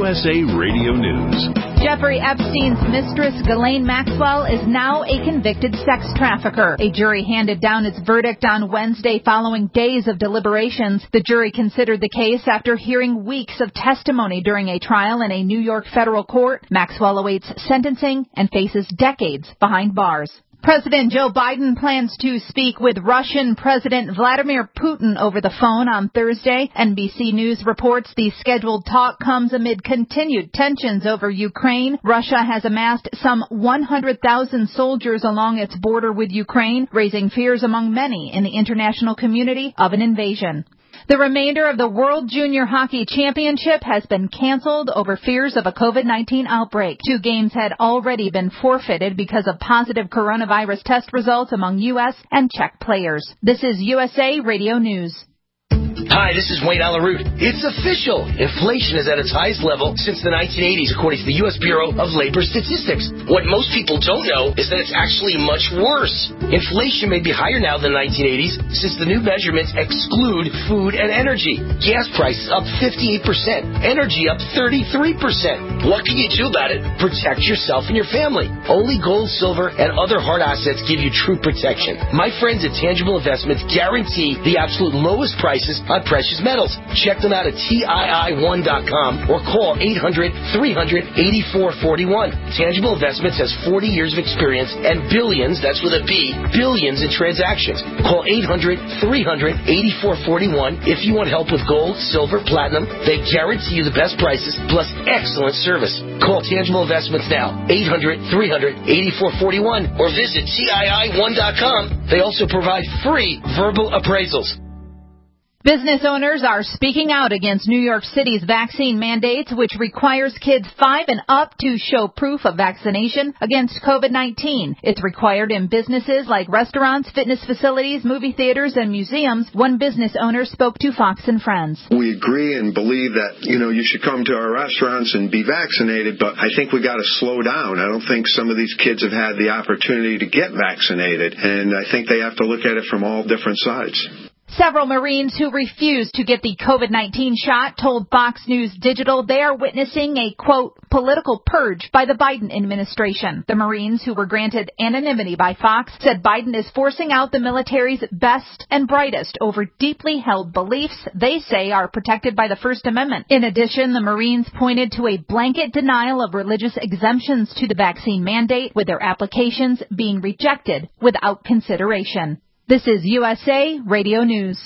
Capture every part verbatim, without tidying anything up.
S A Radio News. Jeffrey Epstein's mistress, Ghislaine Maxwell, is now a convicted sex trafficker. A jury handed down its verdict on Wednesday following days of deliberations. The jury considered the case after hearing weeks of testimony during a trial in a New York federal court. Maxwell awaits sentencing and faces decades behind bars. President Joe Biden plans to speak with Russian President Vladimir Putin over the phone on Thursday. N B C News reports the scheduled talk comes amid continued tensions over Ukraine. Russia has amassed some one hundred thousand soldiers along its border with Ukraine, raising fears among many in the international community of an invasion. The remainder of the World Junior Hockey Championship has been canceled over fears of a COVID nineteen outbreak. Two games had already been forfeited because of positive coronavirus test results among U S and Czech players. This is U S A Radio News. Hi, this is Wayne Alaroot. It's official. Inflation is at its highest level since the nineteen eighties, according to the U S Bureau of Labor Statistics. What most people don't know is that it's actually much worse. Inflation may be higher now than the nineteen eighties since the new measurements exclude food and energy. Gas prices up fifty-eight percent. Energy up thirty-three percent. What can you do about it? Protect yourself and your family. Only gold, silver, and other hard assets give you true protection. My friends at Tangible Investments guarantee the absolute lowest prices on precious metals. Check them out at T I I one dot com or call eight hundred, three hundred, eighty-four forty-one. Tangible Investments has forty years of experience and billions, that's with a B, billions in transactions. Call eight hundred, three hundred, eighty-four forty-one if you want help with gold, silver, platinum. They guarantee you the best prices plus excellent service. Call Tangible Investments now, eight hundred, three hundred, eighty-four forty-one, or visit T I I one dot com. They also provide free verbal appraisals. Business owners are speaking out against New York City's vaccine mandates, which requires kids five and up to show proof of vaccination against COVID nineteen. It's required in businesses like restaurants, fitness facilities, movie theaters, and museums. One business owner spoke to Fox and Friends. We agree and believe that, you know, you should come to our restaurants and be vaccinated, but I think we got to slow down. I don't think some of these kids have had the opportunity to get vaccinated, and I think they have to look at it from all different sides. Several Marines who refused to get the COVID nineteen shot told Fox News Digital they are witnessing a, quote, political purge by the Biden administration. The Marines, who were granted anonymity by Fox, said Biden is forcing out the military's best and brightest over deeply held beliefs they say are protected by the First Amendment. In addition, the Marines pointed to a blanket denial of religious exemptions to the vaccine mandate, with their applications being rejected without consideration. This is U S A Radio News.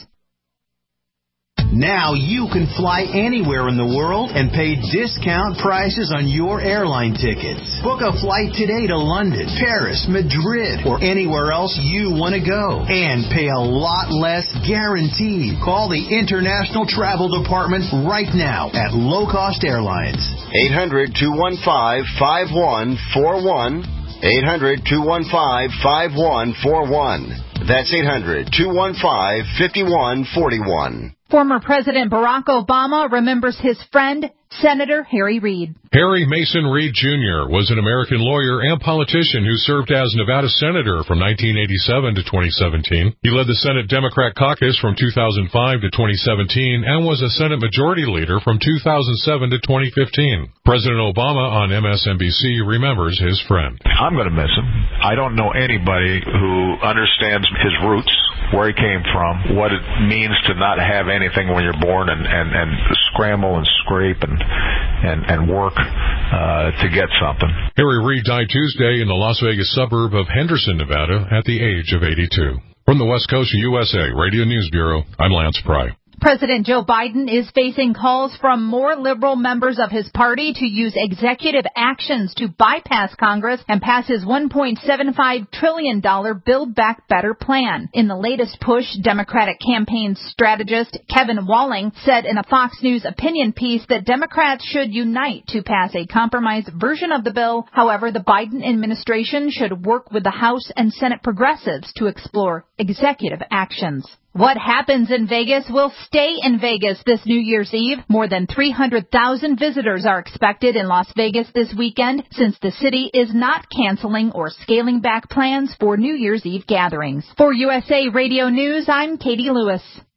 Now you can fly anywhere in the world and pay discount prices on your airline tickets. Book a flight today to London, Paris, Madrid, or anywhere else you want to go. And pay a lot less guaranteed. Call the International Travel Department right now at Low Cost Airlines. eight hundred, two one five, five one four one. eight hundred, two one five, five one four one. That's eight hundred, two one five, five one four one. Former President Barack Obama remembers his friend, Senator Harry Reid. Harry Mason Reid Junior was an American lawyer and politician who served as Nevada Senator from nineteen eighty-seven to twenty seventeen. He led the Senate Democrat caucus from two thousand five to twenty seventeen and was a Senate Majority Leader from two thousand seven to twenty fifteen. President Obama on M S N B C remembers his friend. I'm going to miss him. I don't know anybody who understands his roots, where he came from, what it means to not have anything when you're born and, and, and scramble and scrape and and, and work uh, to get something. Harry Reid died Tuesday in the Las Vegas suburb of Henderson, Nevada, at the age of eighty-two. From the West Coast U S A Radio News Bureau, I'm Lance Pry. President Joe Biden is facing calls from more liberal members of his party to use executive actions to bypass Congress and pass his one point seven five trillion dollars Build Back Better plan. In the latest push, Democratic campaign strategist Kevin Walling said in a Fox News opinion piece that Democrats should unite to pass a compromise version of the bill. However, the Biden administration should work with the House and Senate progressives to explore executive actions. What happens in Vegas will stay in Vegas this New Year's Eve. More than three hundred thousand visitors are expected in Las Vegas this weekend, since the city is not canceling or scaling back plans for New Year's Eve gatherings. For U S A Radio News, I'm Katie Lewis.